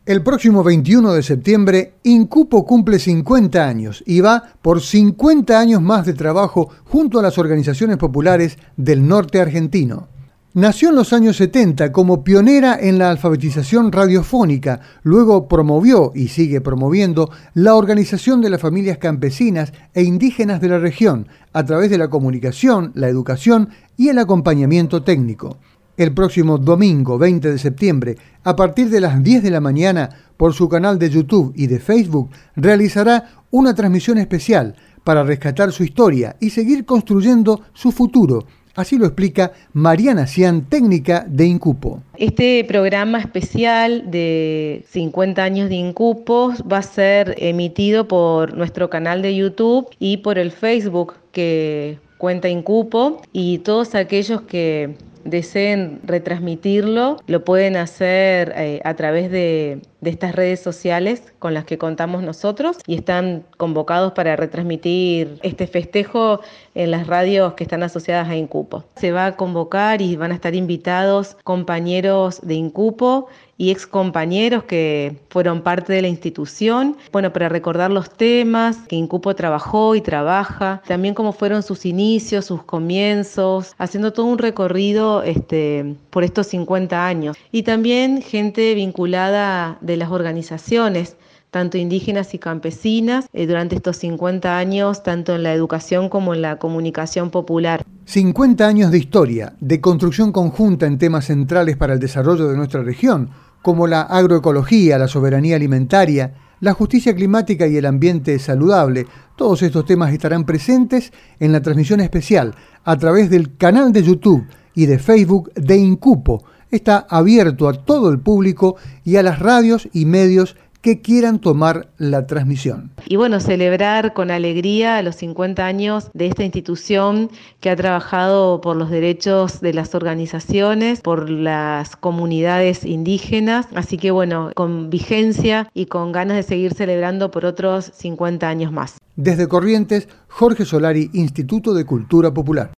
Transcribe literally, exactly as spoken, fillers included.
El próximo veintiuno de septiembre, INCUPO cumple cincuenta años y va por cincuenta años más de trabajo junto a las organizaciones populares del norte argentino. Nació en los años setenta como pionera en la alfabetización radiofónica, luego promovió y sigue promoviendo la organización de las familias campesinas e indígenas de la región a través de la comunicación, la educación y el acompañamiento técnico. El próximo domingo veinte de septiembre, a partir de las diez de la mañana, por su canal de YouTube y de Facebook, realizará una transmisión especial para rescatar su historia y seguir construyendo su futuro. Así lo explica Mariana Cian, técnica de INCUPO. Este programa especial de cincuenta años de INCUPO va a ser emitido por nuestro canal de YouTube y por el Facebook que cuenta INCUPO, y todos aquellos que deseen retransmitirlo lo pueden hacer eh, a través de, de estas redes sociales con las que contamos nosotros, y están convocados para retransmitir este festejo en las radios que están asociadas a INCUPO. Se va a convocar y van a estar invitados compañeros de INCUPO y ex compañeros que fueron parte de la institución, bueno, para recordar los temas que INCUPO trabajó y trabaja, también cómo fueron sus inicios, sus comienzos, haciendo todo un recorrido este, por estos cincuenta años. Y también gente vinculada de las organizaciones, tanto indígenas y campesinas, eh, durante estos cincuenta años, tanto en la educación como en la comunicación popular. cincuenta años de historia, de construcción conjunta en temas centrales para el desarrollo de nuestra región, como la agroecología, la soberanía alimentaria, la justicia climática y el ambiente saludable. Todos estos temas estarán presentes en la transmisión especial a través del canal de YouTube y de Facebook de INCUPO. Está abierto a todo el público y a las radios y medios que quieran tomar la transmisión. Y bueno, celebrar con alegría los cincuenta años de esta institución que ha trabajado por los derechos de las organizaciones, por las comunidades indígenas. Así que bueno, con vigencia y con ganas de seguir celebrando por otros cincuenta años más. Desde Corrientes, Jorge Solari, Instituto de Cultura Popular.